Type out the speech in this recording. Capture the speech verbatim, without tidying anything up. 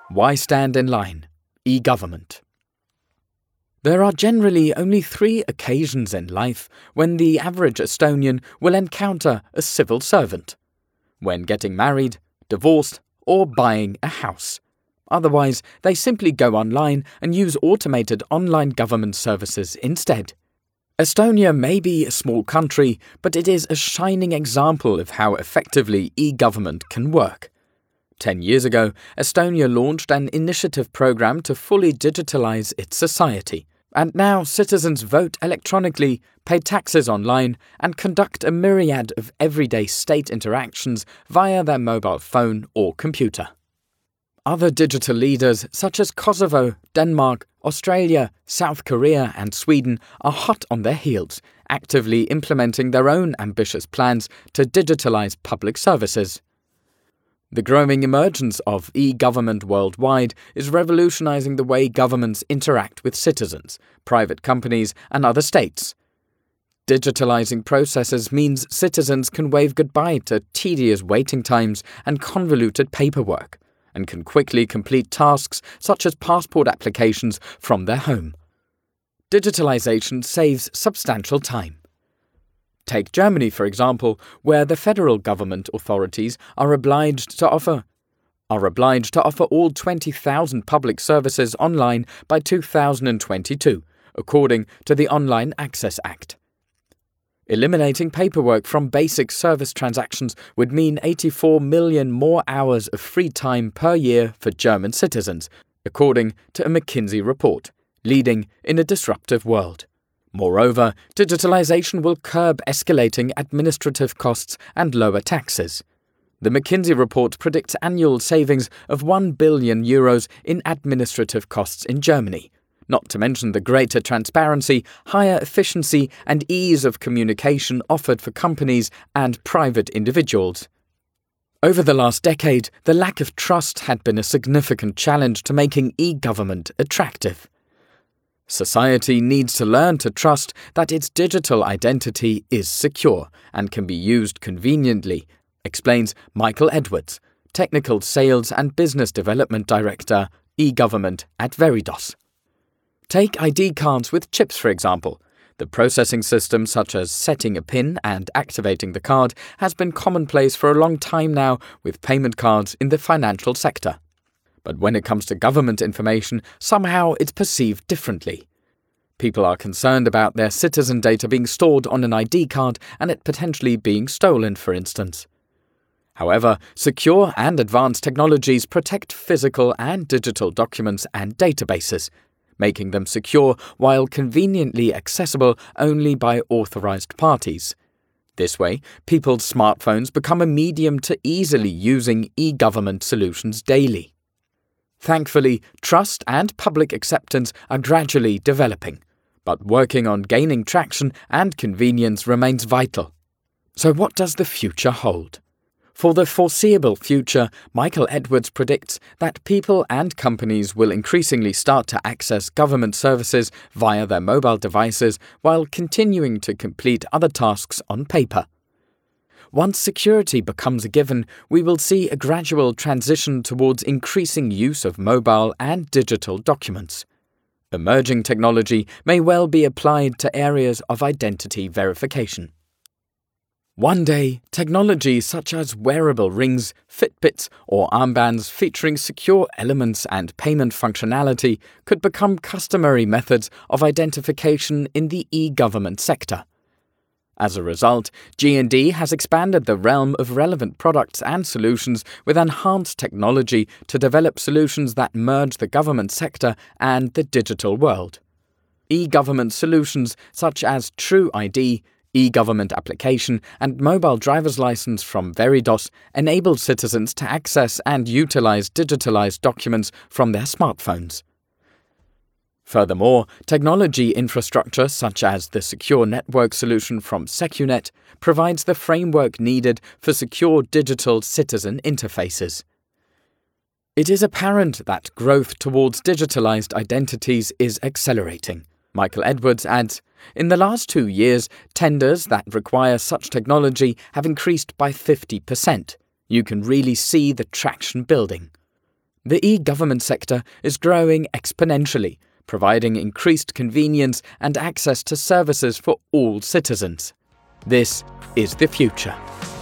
Why stand in line? E-government. There are generally only three occasions in life when the average Estonian will encounter a civil servant: when getting married, divorced, or buying a house. Otherwise, they simply go online and use automated online government services instead. Estonia may be a small country, but it is a shining example of how effectively e-government can work. Ten years ago, Estonia launched an initiative program to fully digitalize its society, and now citizens vote electronically, pay taxes online, and conduct a myriad of everyday state interactions via their mobile phone or computer. Other digital leaders such as Kosovo, Denmark, Australia, South Korea, and Sweden are hot on their heels, actively implementing their own ambitious plans to digitalize public services. The growing emergence of e-government worldwide is revolutionizing the way governments interact with citizens, private companies, and other states. Digitalizing processes means citizens can wave goodbye to tedious waiting times and convoluted paperwork, and can quickly complete tasks such as passport applications from their home. Digitalization saves substantial time. Take Germany, for example, where the federal government authorities are obliged to offer are obliged to offer all twenty thousand public services online by two thousand twenty-two, according to the Online Access Act. Eliminating paperwork from basic service transactions would mean eighty-four million more hours of free time per year for German citizens, according to a McKinsey report, leading in a disruptive world. Moreover, digitalization will curb escalating administrative costs and lower taxes. The McKinsey report predicts annual savings of one billion euros in administrative costs in Germany, not to mention the greater transparency, higher efficiency, and ease of communication offered for companies and private individuals. Over the last decade, the lack of trust had been a significant challenge to making e-government attractive. Society needs to learn to trust that its digital identity is secure and can be used conveniently, explains Michael Edwards, Technical Sales and Business Development Director, e-government at Veridos. Take I D cards with chips, for example. The processing system, such as setting a PIN and activating the card, has been commonplace for a long time now with payment cards in the financial sector. But when it comes to government information, somehow it's perceived differently. People are concerned about their citizen data being stored on an I D card and it potentially being stolen, for instance. However, secure and advanced technologies protect physical and digital documents and databases, making them secure while conveniently accessible only by authorized parties. This way, people's smartphones become a medium to easily using e-government solutions daily. Thankfully, trust and public acceptance are gradually developing, but working on gaining traction and convenience remains vital. So what does the future hold? For the foreseeable future, Michael Edwards predicts that people and companies will increasingly start to access government services via their mobile devices while continuing to complete other tasks on paper. Once security becomes a given, we will see a gradual transition towards increasing use of mobile and digital documents. Emerging technology may well be applied to areas of identity verification. One day, technology such as wearable rings, Fitbits, or armbands featuring secure elements and payment functionality could become customary methods of identification in the e-government sector. As a result, G and D has expanded the realm of relevant products and solutions with enhanced technology to develop solutions that merge the government sector and the digital world. E-government solutions such as True I D, e-government application, and mobile driver's license from Veridos enable citizens to access and utilize digitalized documents from their smartphones. Furthermore, technology infrastructure such as the secure network solution from Secunet provides the framework needed for secure digital citizen interfaces. It is apparent that growth towards digitalized identities is accelerating. Michael Edwards adds, "In the last two years, tenders that require such technology have increased by fifty percent. You can really see the traction building." The e-government sector is growing exponentially, providing increased convenience and access to services for all citizens. This is the future.